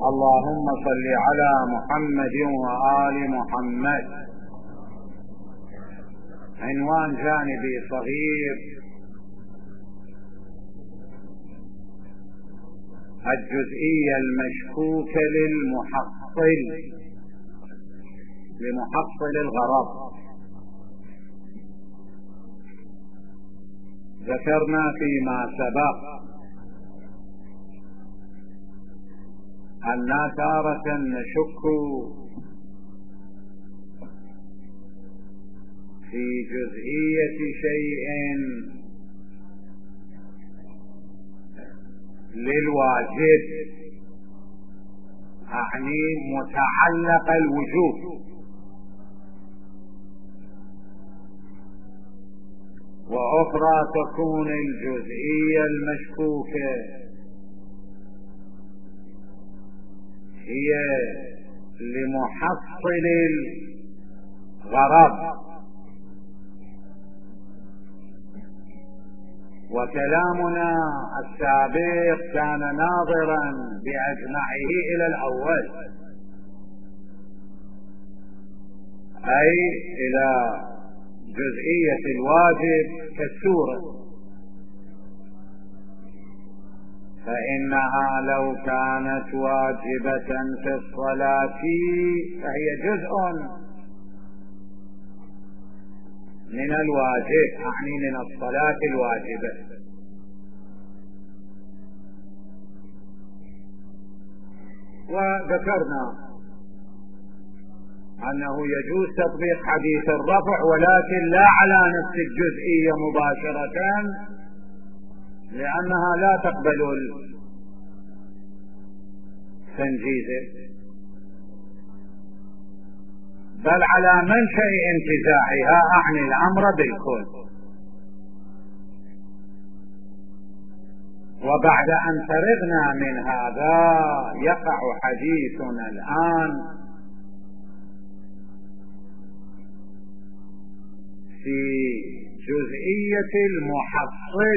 اللهم صل على محمد وآل محمد. عنوان جانبي صغير: الجزئية المشكوكة لمحصل الغرض. ذكرنا فيما سبق أننا تارة نشك في جزئية شيء للواجب، أعني متعلق الوجوب، وأخرى تكون الجزئية المشكوكة هي لمحصل الغرض. وكلامنا السابق كان ناظرا بأجمعه إلى الأول، أي إلى جزئية الواجب كالسورة، فإنها لو كانت واجبة في الصلاة فهي جزء من الواجب، أعني من الصلاة الواجبة. وذكرنا أنه يجوز تطبيق حديث الرفع، ولكن لا على نفس الجزئية مباشرة، لأنها لا تقبل التنجيز، بل على منشأ انتزاعها، أعني الأمر بالكل. وبعد أن فرغنا من هذا يقع حديثنا الآن في جزئية المحصل،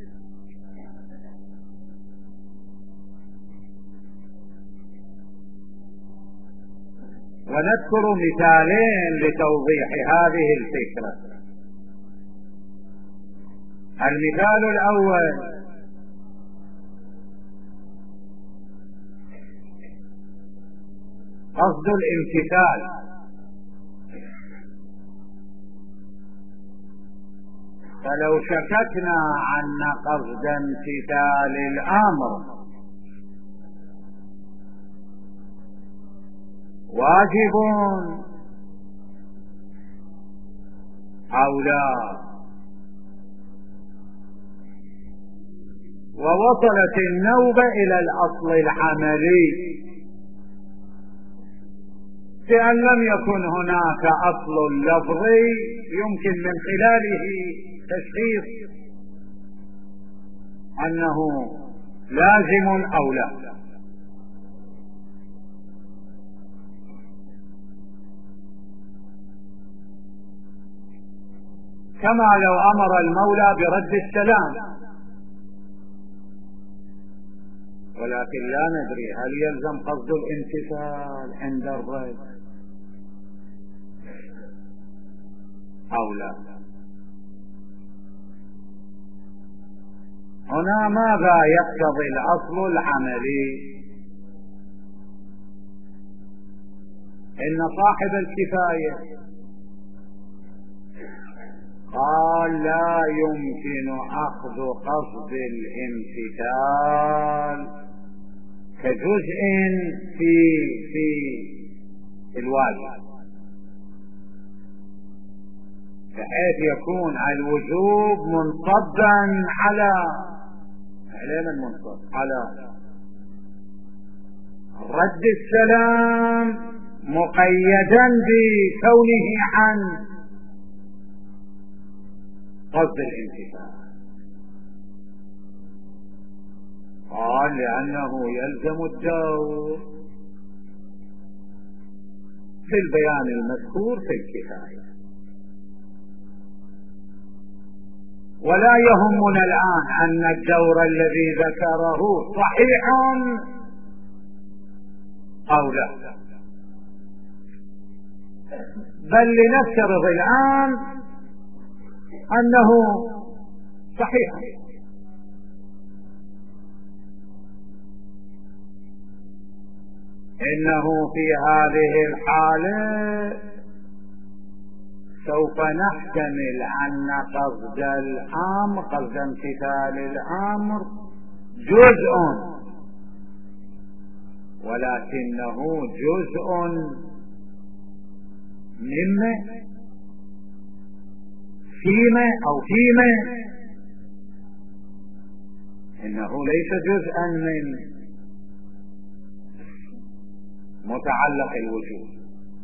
ونذكر مثالين لتوضيح هذه الفكرة. المثال الأول: قصد الامتثال. فلو شككنا أن قصد امتثال الأمر واجب أو لا، ووصلت النوبة إلى الأصل العملي بأن لم يكن هناك أصل لفظي يمكن من خلاله تشخيص أنه لازم أو لا، كما لو أمر المولى برد السلام، ولكن لا ندري هل يلزم قصد الامتثال عند الرد أو لا. هنا ماذا يقتضي الأصل العملي؟ إن صاحب الكفاية قال لا يمكن أخذ قصد الامتثال كجزء في الواجب، بحيث يكون الوجوب منصبا على رد السلام، مقيدا بكونه عن قصد الامتثال. قال لأنه يلزم الدور في البيان المذكور في الكفاية. ولا يهمنا الآن أن الدور الذي ذكره صحيح أو لا. بل لنفترض الآن أنه صحيح، إنه في هذه الحالة سوف نحتمل أن قصد الأمر، قصد امتثال الأمر جزء، ولكنه جزء مما فيما إنه ليس جزءا من متعلق الوجود،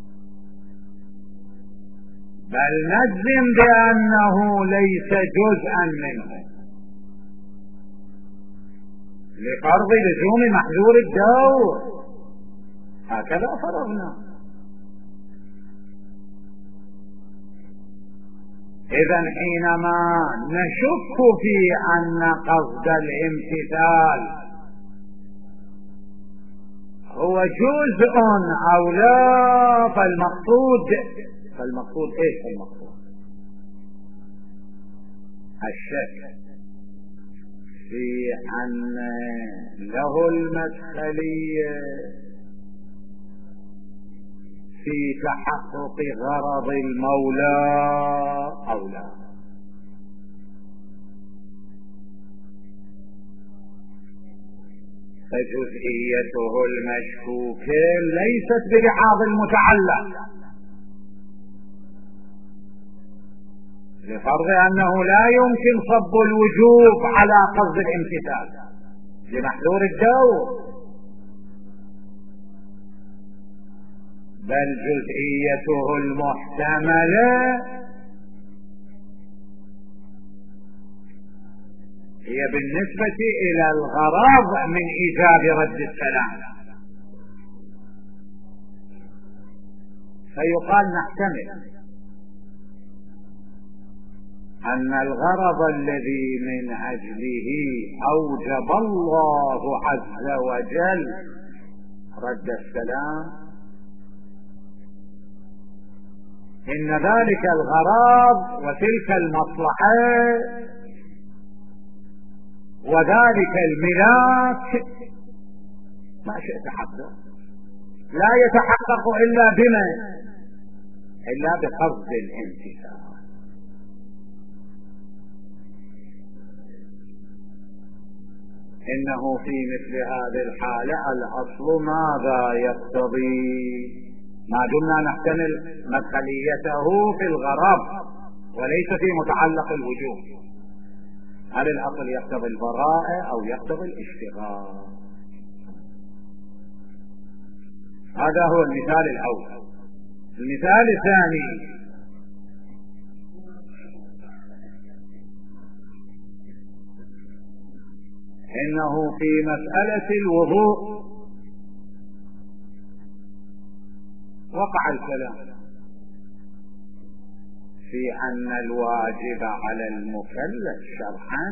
بل نجزم بأنه ليس جزءا منه لفرض لزوم محذور الدور. هكذا فرضنا. إذن حينما نشك في أن قصد الامتثال هو جزء أو لا، فالمقصود ايش المقصود؟ الشك في أن له المدخلية في تحقق غرض المولى أو لا. فجزئيته المشكوكة ليست بلحاظ المتعلق، لفرض أنه لا يمكن صب الوجوب على قصد الامتثال لمحذور الدور، بل جزئيته المحتملة هي بالنسبة إلى الغرض من إيجاب رد السلام. فيقال نحتمل أن الغرض الذي من أجله أوجب الله عز وجل رد السلام إن ذلك الغرض وتلك المصلحة وذلك الملاك ما شئت حقه لا يتحقق إلا بقصد الامتثال. إنه في مثل هذه الحالة الأصل ماذا يقتضي؟ ما دمنا نحتمل مدخليته في الغرض وليس في متعلق الوجود، هل الأصل يقتضي البراءة أو يقتضي الاشتغال؟ هذا هو المثال الأول. المثال الثاني إنه في مسألة الوضوء وقع الكلام في أن الواجب على المكلف شرعا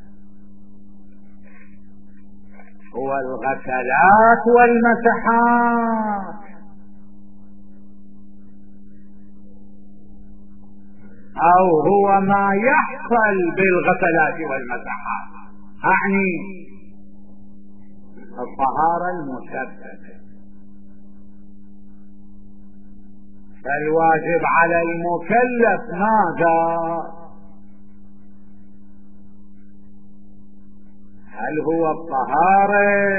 هو الغسلات والمسحات، أو هو ما يحصل بالغسلات والمسحات، أعني الطهارة المثبتة. فالواجب على المكلف ماذا؟ هل هو الطهارة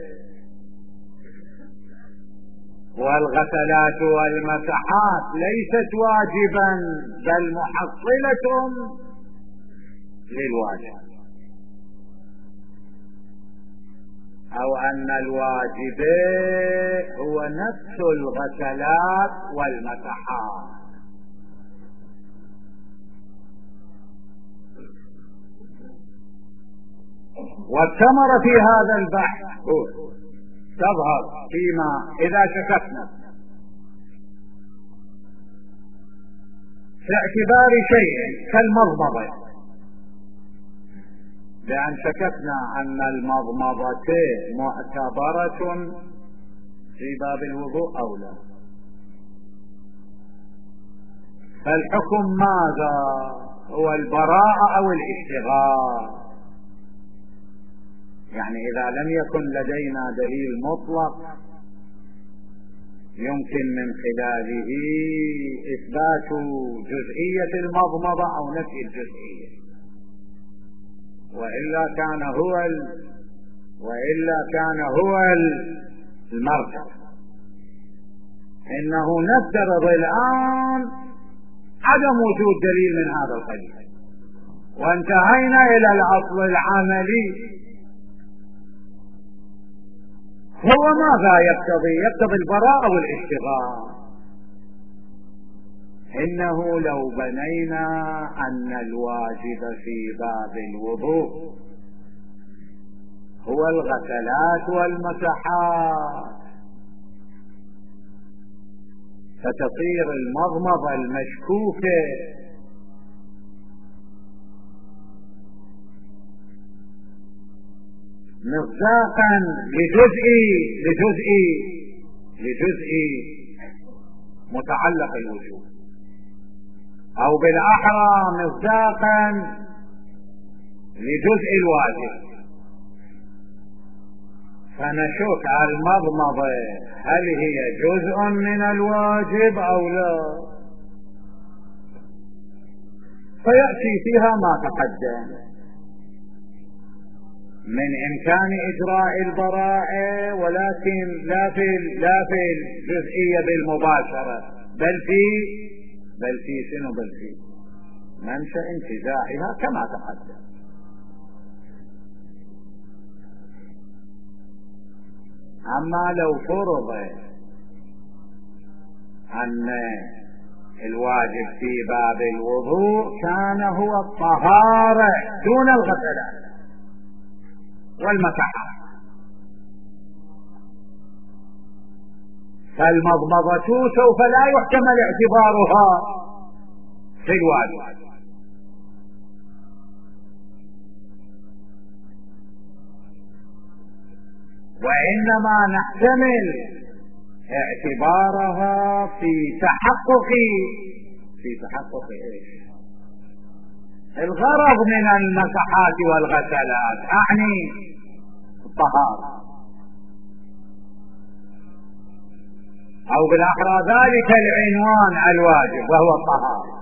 والغسلات والمسحات ليست واجبا بل محصلة للواجب، أو أن الواجب هو نفس الغسلات والمسحات؟ والثمرة في هذا البحث تظهر فيما إذا شككنا في اعتبار شيء كالمضمضة، لأن شككنا أن المضمضة معتبرة في باب الوضوء أو لا. فالحكم ماذا؟ هو البراءة أو الاشتغال. يعني إذا لم يكن لدينا دليل مطلق يمكن من خلاله إثبات جزئية المضمضة أو نفي الجزئية، وإلا كان هو المرجع. إنه نفترض الآن عدم وجود دليل من هذا القبيل، وانتهينا إلى الأصل العملي. هو ماذا يقتضي البراءة والاشتغال. إنه لو بنينا أن الواجب في باب الوضوء هو الغسلات والمسحات، فتصير المضمضة المشكوكة مصداقا لجزء متعلق الوجوب، او بالاحرى مصداقا لجزء الواجب. فنشوف المضمضة هل هي جزء من الواجب او لا، فيأتي فيها ما تقدم من إمكان إجراء البراءة، ولكن لا في الجزئية بالمباشرة، بل في منشأ انتزاعها كما تقدم. أما لو فرض أن الواجب في باب الوضوء كان هو الطهارة دون الغسلات والمسحات، فالمضمضة سوف لا يحتمل اعتبارها في الواجب، وإنما نحتمل اعتبارها في تحقق ايش؟ الغرض من المسحات والغسلات، أعني الطهارة، أو بالأحرى ذلك العنوان الواجب وهو الطهارة.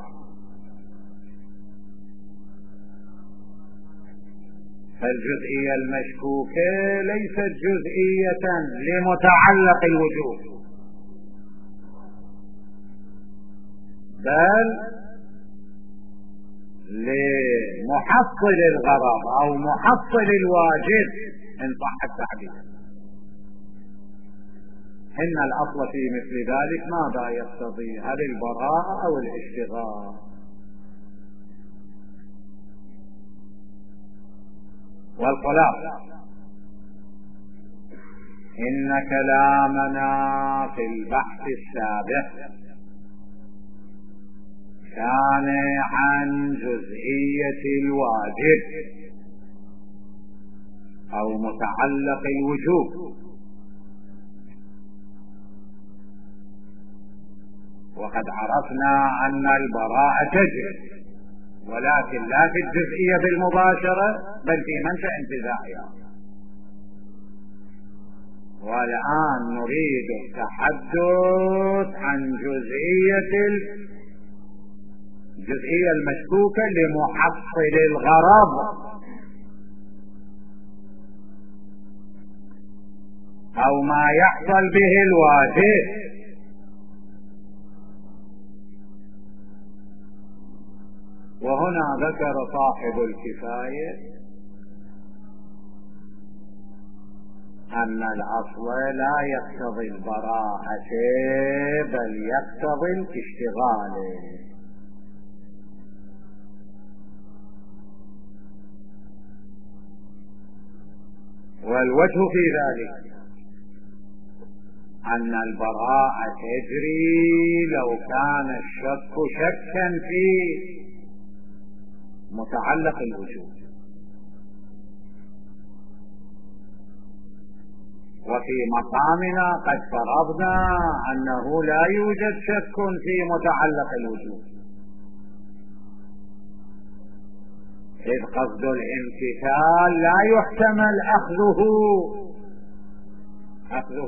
فالجزئية المشكوكة ليست جزئية لمتعلق الوجوب، بل لمحصل الغرض أو محصل الواجب إن صح التعبير. إن الأصل في مثل ذلك ماذا يقتضي؟ هل البراءة أو الاشتغال؟ والخلاصة إن كلامنا في البحث السابق كان عن جزئية الواجب أو متعلق الوجوب، وقد عرفنا أن البراءة تجري، ولكن لا في الجزئية بالمباشرة بل في منشأ انتزاعها. والآن نريد التحدث عن الجزئية المشكوكة لمحصل الغرض، أو ما يحصل به الواجب. وهنا ذكر صاحب الكفاية أن الأصل لا يقتضي البراءة بل يقتضي الاشتغال. والوجه في ذلك أن البراءة تجري لو كان الشك شكا في متعلق الوجوب، وفي مقامنا قد فرضنا أنه لا يوجد شك في متعلق الوجود، إذ قصد الامتثال لا يحتمل أخذه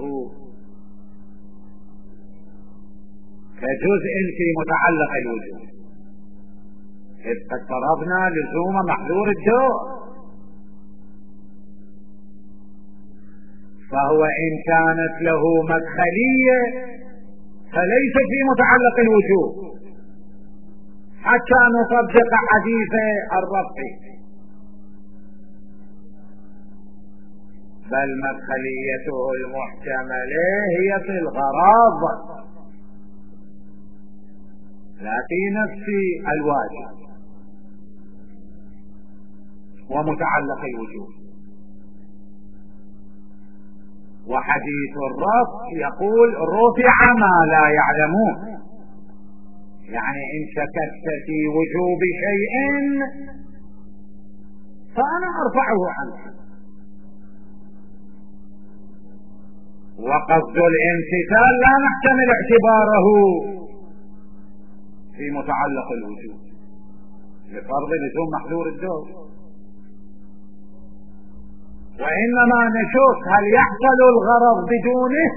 كجزء في متعلق الوجود، إذ قد فرضنا لزوم محذور الدور. فهو إن كانت له مدخلية فليس في متعلق الوجود حتى نطبق حديث الربط، بل مدخليته المحتملة هي في الغرض لا في نفس الواجب ومتعلق الوجود. وحديث الربط يقول رفع ما لا يعلمون، يعني إن شككت في وجوب شيء فأنا أرفعه عنك. وقصد الامتثال لا نحتمل اعتباره في متعلق الوجود لفرض لزوم محذور الدور، وإنما نشوف هل يحصل الغرض بدونه،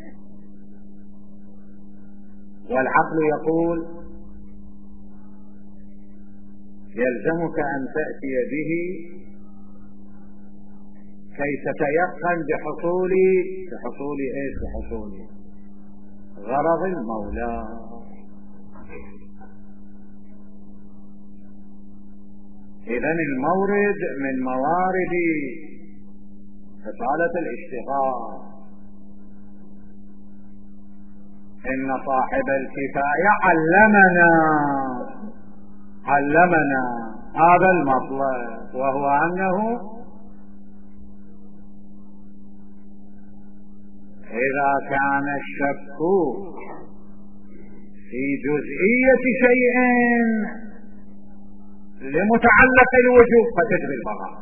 والعقل يقول يلزمك أن تأتي به كي تتيقن بحصول غرض المولى. إذن المورد من موارد إطالة الاشتغال. إن صاحب الكفاية علمنا هذا المطلب، وهو أنه إذا كان الشك في جزئية شيء لمتعلق الوجوب فتجري البراءة،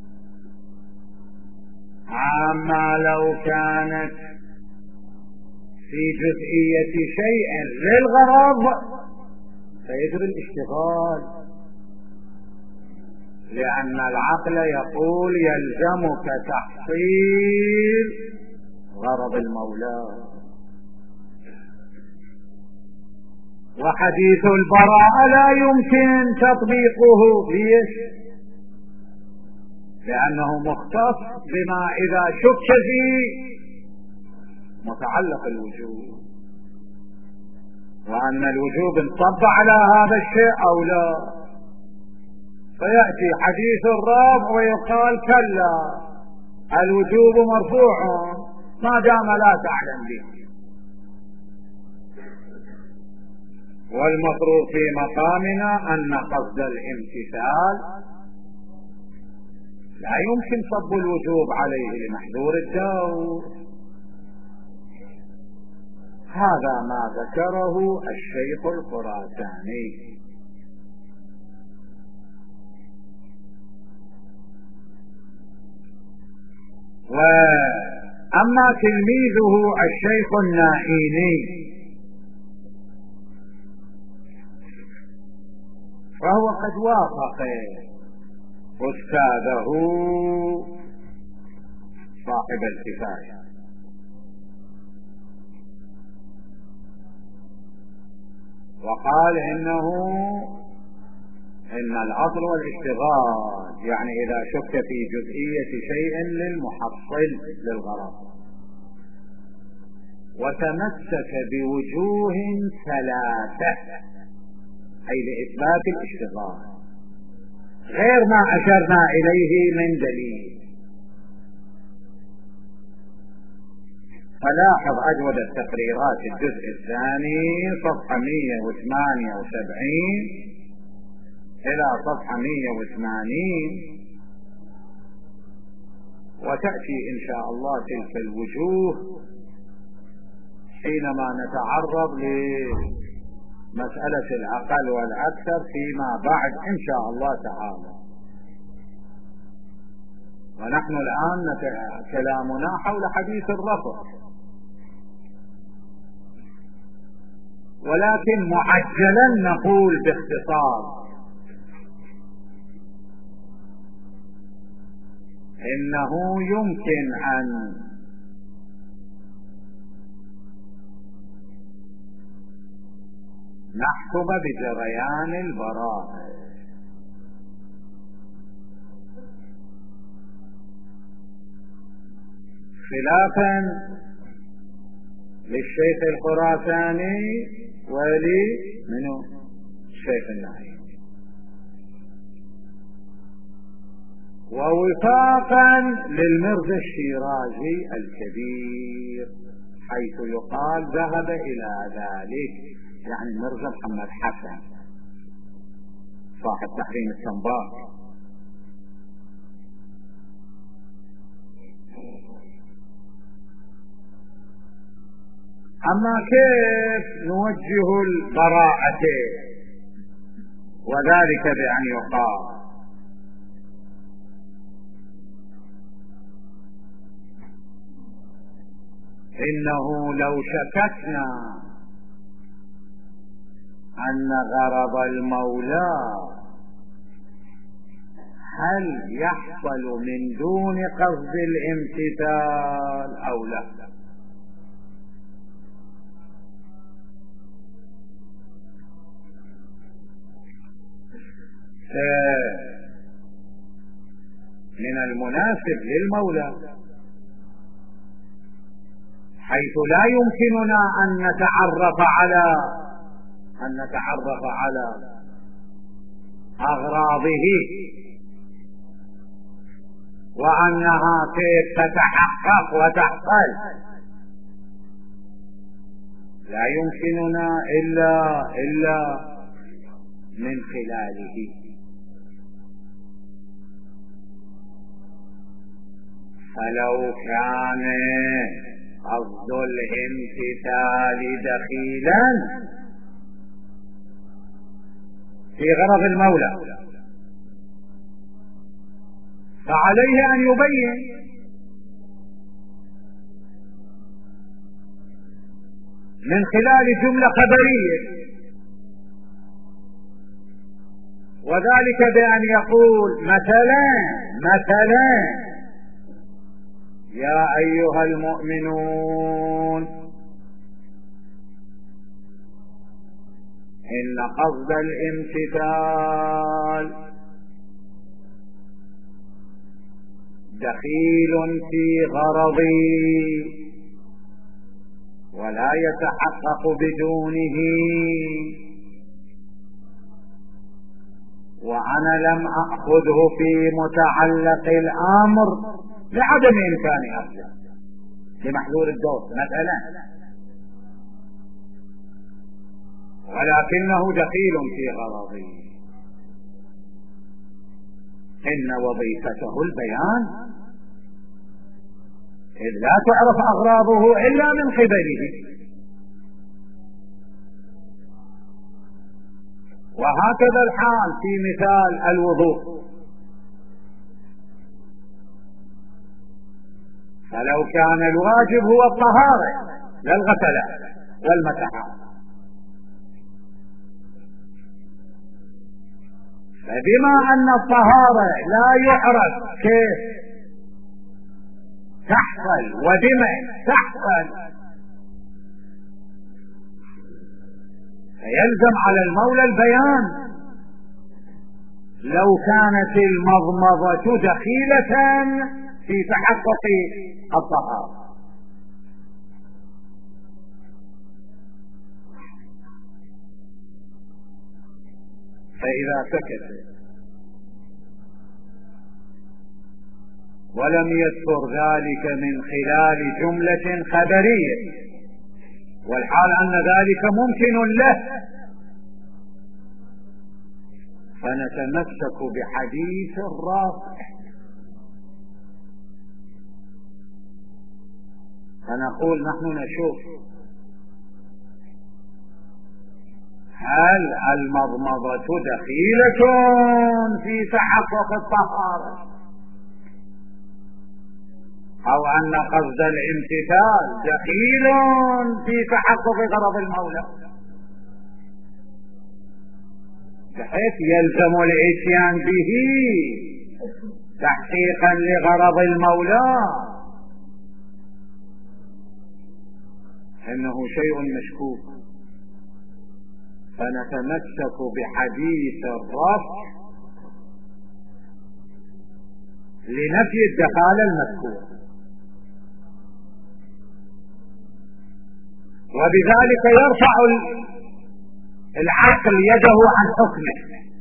أما لو كانت في جزئية شيء للغرض فيجري الاشتغال، لأن العقل يقول يلزمك تحصيل غرض المولى. وحديث البراءة لا يمكن تطبيقه، ليش؟ لأنه مختص بما إذا شك فيه متعلق الوجوب، وأن الوجوب انطبق على هذا الشيء أو لا، فيأتي حديث الرب ويقال كلا الوجوب مرفوع ما دام لا تعلم به. والمفروض في مقامنا أن قصد الامتثال لا يمكن صب الوجوب عليه لمحذور الدور. هذا ما ذكره الشيخ الخراساني. وأما تلميذه الشيخ النائيني فهو قد وافق أستاذه صاحب الكفاية، وقال إن الأصل والاشتغال، يعني إذا شك في جزئية شيء للمحصل للغرض، وتمسك بوجوه ثلاثة أي لإثبات الاشتغال غير ما أشرنا إليه من دليل. فلاحظ أجود التقريرات الجزء الثاني صفحة 178 إلى صفحة 180، وتأتي إن شاء الله تلك الوجوه حينما نتعرض لمسألة الأقل والأكثر فيما بعد إن شاء الله تعالى. ونحن الآن كلامنا حول حديث الرفع، ولكن معجلا نقول باختصار إنه يمكن أن نحكم بجريان البراءة خلافا للشيخ الخراساني ولمنه الشيخ النعيم، ووفاقا للمرزا الشيرازي الكبير حيث يقال ذهب إلى ذلك، يعني المرزا محمد حسن صاحب تحريم التنباك. أما كيف نوجه البراءة؟ وذلك بأن يقال إنه لو شككنا أن غرض المولى هل يحصل من دون قصد الامتثال أو لا، من المناسب للمولى حيث لا يمكننا أن نتعرف على أغراضه وأنها كيف تتحقق وتحصل، لا يمكننا إلا من خلاله. فلو كان قصد الامتثال دخيلا في غرض المولى فعليه أن يبين من خلال جملة خبرية، وذلك بأن يقول مثلا يا أيها المؤمنون إن قصد الامتثال دخيل في غرضي ولا يتحقق بدونه، وأنا لم أخذه في متعلق الأمر لعدم إمكاني أصلا لمحذور الدور مثلا، ولكنه دخيل في غرضي. إن وظيفته البيان إذ لا تعرف أغراضه إلا من قبله، وهكذا الحال في مثال الوضوء. فلو كان الواجب هو الطهارة لا الغسلات والمسحات، فبما أن الطهارة لا يعرف كيف تحصل وبما تحصل فيلزم على المولى البيان. لو كانت المضمضة دخيلة في تحقق الطهارة، فإذا سكت ولم يذكر ذلك من خلال جملة خبرية، والحال أن ذلك ممكن له، فنتمسك بحديث الرافع فنقول نحن نشوف هل المضمضة دخيلة في تحقق الطهارة أو أن قصد الامتثال دخيل في تحقق غرض المولى، بحيث يلزم الاتيان به تحقيقا لغرض المولى، إنه شيء مشكوك. فنتمسك بحديث الرفع لنفي الدخالة المذكورة، وبذلك يرفع العقل يده عن حكمه،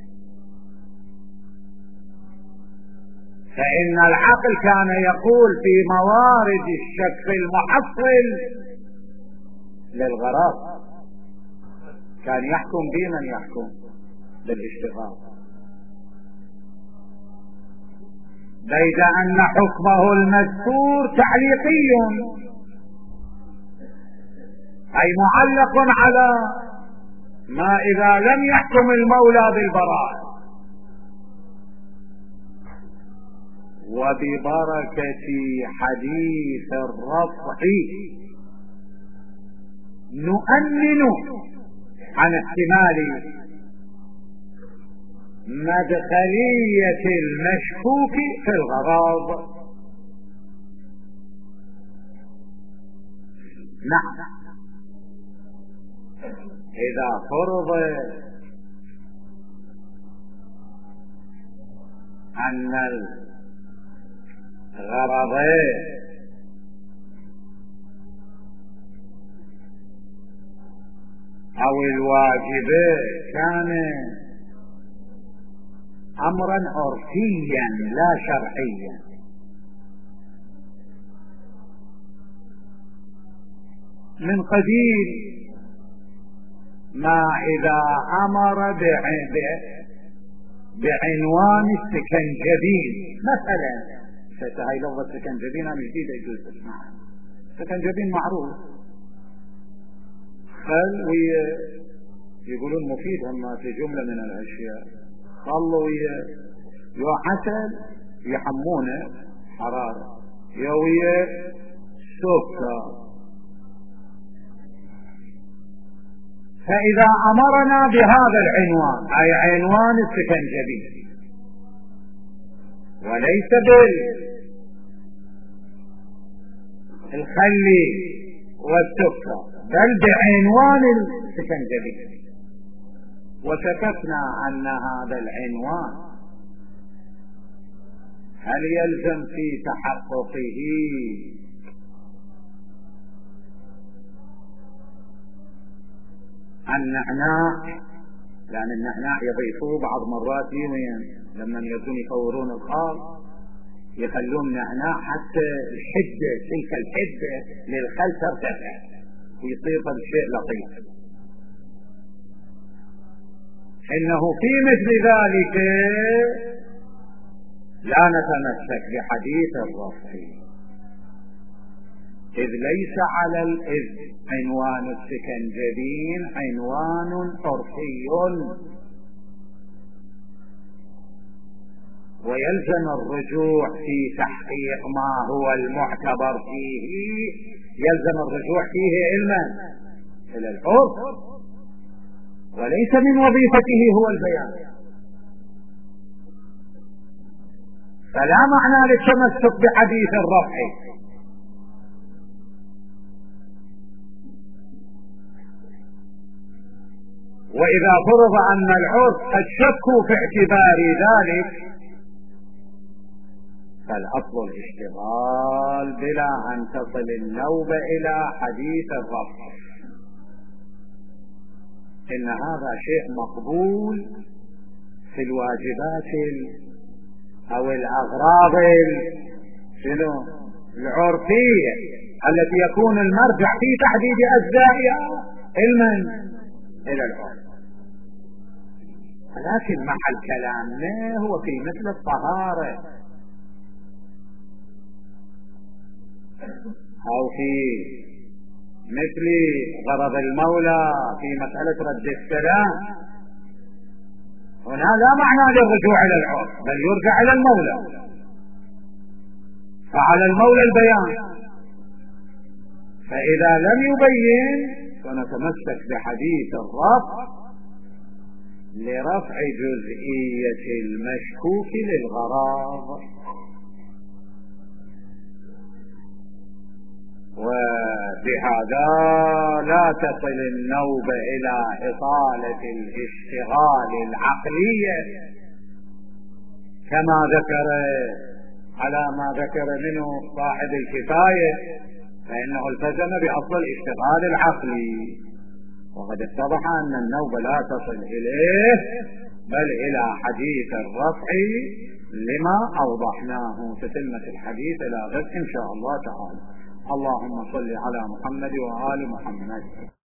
فإن العقل كان يقول في موارد الشك المحصل للغرض، كان يحكم بمن يحكم بالاشتغال، بيد أن حكمه المذكور تعليقي أي معلق على ما إذا لم يحكم المولى بالبراءة. وببركة حديث الرفع نؤمن عن احتمال مدخلية المشكوك في الغرض. نعم، إذا فرض أن الغرضين أو الواجبين كان أمرا عرفيا لا شرعيا، من قبيل ما إذا أمر بعنوان السكنجبين مثلا، هاي لفظة سكنجبين أنا جديدة يجوز تسمعها، سكنجبين معروف، خل يقولون مفيد هم في جملة من الأشياء، خلوا يا عسل يحمونه حرارة، يوية سكر. فإذا أمرنا بهذا العنوان أي عنوان السكنجبين وليس بالخل والسكر بل بعنوان السكنجبين، وشككنا أن هذا العنوان هل يلزم في تحققه النعناع، لأن النعناع يضيفوه بعض مرات لما يبدون يصورون الخال يخلون نعناع حتى الحدة تلك الحدة للخل ترتفع ويصير الشيء لطيف. إنه في مثل ذلك لا نتمسك بحديث الرفع، إذ ليس على عنوان السكنجبين عنوان عرفي، ويلزم الرجوع في تحقيق ما هو المعتبر فيه، يلزم الرجوع فيه علما إلى العرف، وليس من وظيفته هو البيان. فلا معنى للتمسك بحديث الرفع. وإذا فرض أن العرف قد شكوا في اعتبار ذلك فالأصل الاشتغال بلا أن تصل النوبة إلى حديث الرفع. إن هذا شيء مقبول في الواجبات أو الأغراض العرفية التي يكون المرجع في تحديد أجزائها علما إلى العرف، لكن مع الكلام ما هو في مثل الطهارة أو في مثل غرض المولى في مسألة رد السلام، هنا لا معنى للرجوع إلى العرف بل يرجع إلى المولى. فعلى المولى البيان، فإذا لم يبين فنتمسك بحديث الرفع لرفع جزئية المشكوك للغرض. وبهذا لا تصل النوبة إلى إطالة الاشتغال العقلية كما ذكر على ما ذكر منه صاحب الكفاية، فإنه التزم بأصل الاشتغال العقلي، وقد اتضح أن النوبة لا تصل إليه بل إلى حديث الرفع لما أوضحناه. تتمة الحديث إلى غد إن شاء الله تعالى. اللهم صل على محمد وآل محمد.